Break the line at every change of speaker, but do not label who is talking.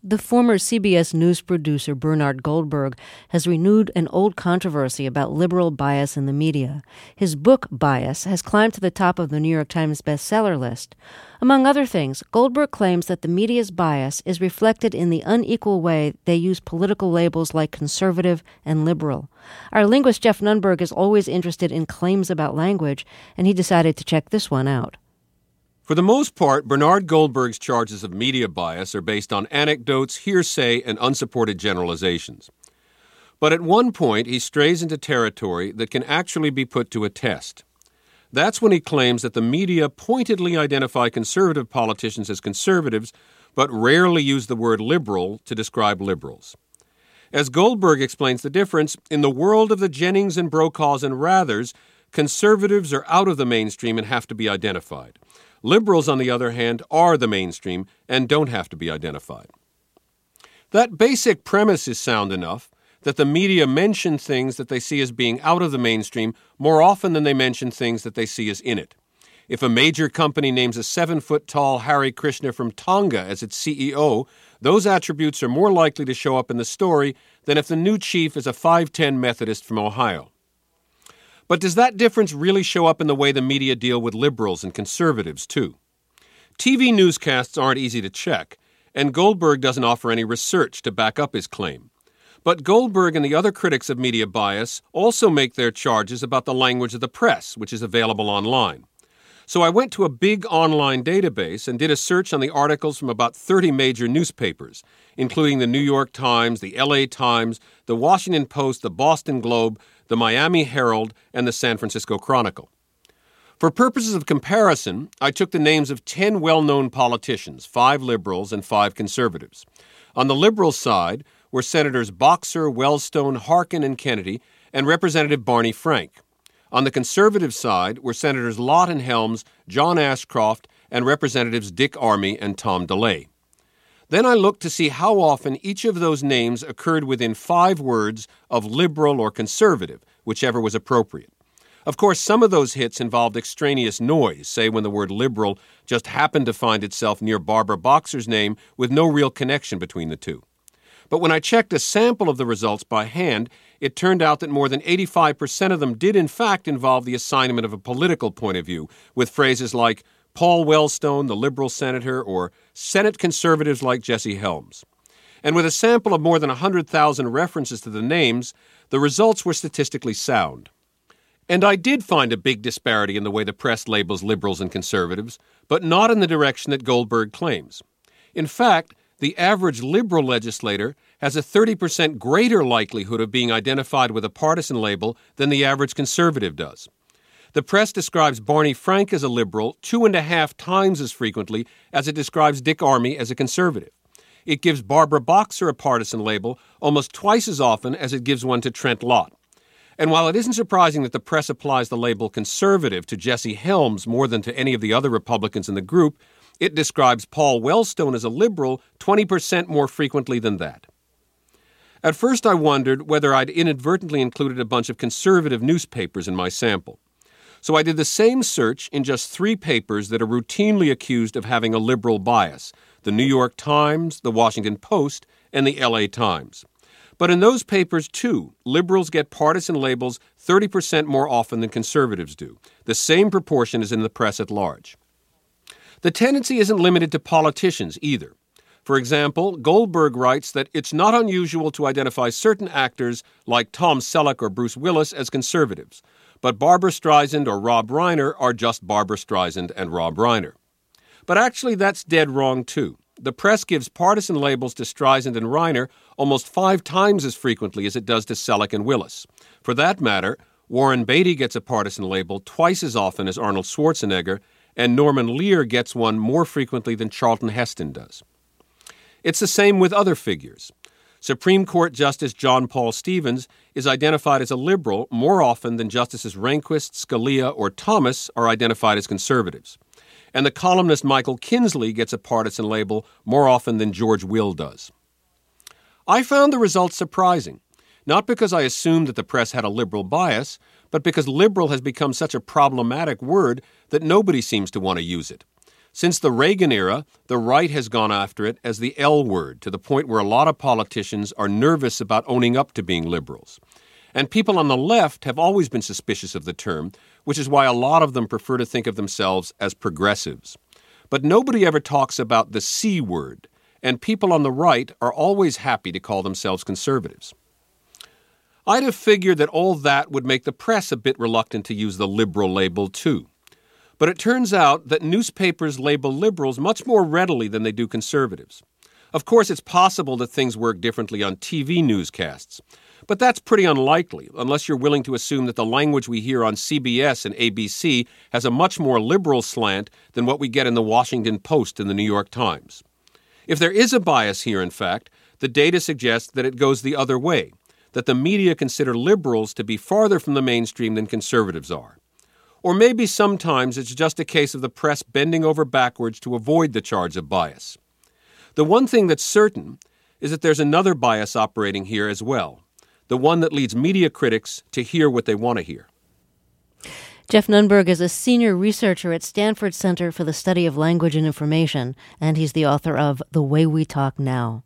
The former CBS News producer Bernard Goldberg has renewed an old controversy about liberal bias in the media. His book, Bias, has climbed to the top of the New York Times bestseller list. Among other things, Goldberg claims that the media's bias is reflected in the unequal way they use political labels like conservative and liberal. Our linguist Jeff Nunberg is always interested in claims about language, and he decided to check this one out.
For the most part, Bernard Goldberg's charges of media bias are based on anecdotes, hearsay, and unsupported generalizations. But at one point, he strays into territory that can actually be put to a test. That's when he claims that the media pointedly identify conservative politicians as conservatives, but rarely use the word liberal to describe liberals. As Goldberg explains the difference, in the world of the Jennings and Brokaws and Rathers, conservatives are out of the mainstream and have to be identified. Liberals, on the other hand, are the mainstream and don't have to be identified. That basic premise is sound enough that the media mention things that they see as being out of the mainstream more often than they mention things that they see as in it. If a major company names a 7-foot-tall Hare Krishna from Tonga as its CEO, those attributes are more likely to show up in the story than if the new chief is a 5'10" Methodist from Ohio. But does that difference really show up in the way the media deal with liberals and conservatives, too? TV newscasts aren't easy to check, and Goldberg doesn't offer any research to back up his claim. But Goldberg and the other critics of media bias also make their charges about the language of the press, which is available online. So I went to a big online database and did a search on the articles from about 30 major newspapers, including the New York Times, the LA Times, the Washington Post, the Boston Globe, the Miami Herald, and the San Francisco Chronicle. For purposes of comparison, I took the names of 10 well-known politicians, 5 liberals and 5 conservatives. On the liberal side were Senators Boxer, Wellstone, Harkin, and Kennedy, and Representative Barney Frank. On the conservative side were Senators Lott and Helms, John Ashcroft, and Representatives Dick Armey and Tom DeLay. Then I looked to see how often each of those names occurred within 5 words of liberal or conservative, whichever was appropriate. Of course, some of those hits involved extraneous noise, say when the word liberal just happened to find itself near Barbara Boxer's name with no real connection between the two. But when I checked a sample of the results by hand, it turned out that more than 85% of them did in fact involve the assignment of a political point of view, with phrases like Paul Wellstone, the liberal senator, or Senate conservatives like Jesse Helms. And with a sample of more than 100,000 references to the names, the results were statistically sound. And I did find a big disparity in the way the press labels liberals and conservatives, but not in the direction that Goldberg claims. In fact, the average liberal legislator has a 30% greater likelihood of being identified with a partisan label than the average conservative does. The press describes Barney Frank as a liberal 2.5 times as frequently as it describes Dick Armey as a conservative. It gives Barbara Boxer a partisan label almost twice as often as it gives one to Trent Lott. And while it isn't surprising that the press applies the label conservative to Jesse Helms more than to any of the other Republicans in the group, it describes Paul Wellstone as a liberal 20% more frequently than that. At first I wondered whether I'd inadvertently included a bunch of conservative newspapers in my sample. So I did the same search in just 3 papers that are routinely accused of having a liberal bias: the New York Times, the Washington Post, and the LA Times. But in those papers, too, liberals get partisan labels 30% more often than conservatives do. The same proportion as in the press at large. The tendency isn't limited to politicians either. For example, Goldberg writes that it's not unusual to identify certain actors like Tom Selleck or Bruce Willis as conservatives, but Barbra Streisand or Rob Reiner are just Barbra Streisand and Rob Reiner. But actually that's dead wrong too. The press gives partisan labels to Streisand and Reiner almost 5 times as frequently as it does to Selleck and Willis. For that matter, Warren Beatty gets a partisan label twice as often as Arnold Schwarzenegger, and Norman Lear gets one more frequently than Charlton Heston does. It's the same with other figures. Supreme Court Justice John Paul Stevens is identified as a liberal more often than Justices Rehnquist, Scalia, or Thomas are identified as conservatives. And the columnist Michael Kinsley gets a partisan label more often than George Will does. I found the results surprising, not because I assumed that the press had a liberal bias, but because liberal has become such a problematic word that nobody seems to want to use it. Since the Reagan era, the right has gone after it as the L word, to the point where a lot of politicians are nervous about owning up to being liberals. And people on the left have always been suspicious of the term, which is why a lot of them prefer to think of themselves as progressives. But nobody ever talks about the C word, and people on the right are always happy to call themselves conservatives. I'd have figured that all that would make the press a bit reluctant to use the liberal label, too. But it turns out that newspapers label liberals much more readily than they do conservatives. Of course, it's possible that things work differently on TV newscasts. But that's pretty unlikely, unless you're willing to assume that the language we hear on CBS and ABC has a much more liberal slant than what we get in the Washington Post and the New York Times. If there is a bias here, in fact, the data suggests that it goes the other way, that the media consider liberals to be farther from the mainstream than conservatives are. Or maybe sometimes it's just a case of the press bending over backwards to avoid the charge of bias. The one thing that's certain is that there's another bias operating here as well, the one that leads media critics to hear what they want to hear.
Jeff Nunberg is a senior researcher at Stanford Center for the Study of Language and Information, and he's the author of The Way We Talk Now.